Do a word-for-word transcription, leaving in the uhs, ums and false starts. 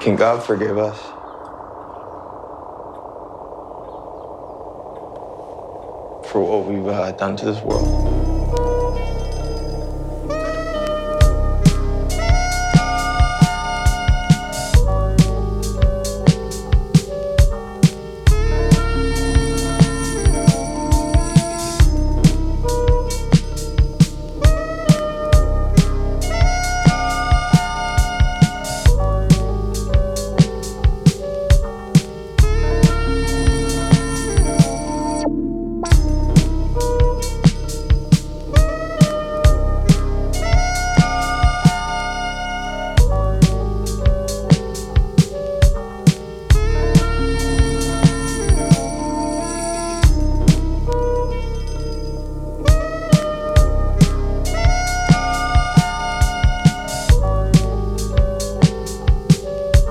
Can God forgive us? For what we've uh, done to this world?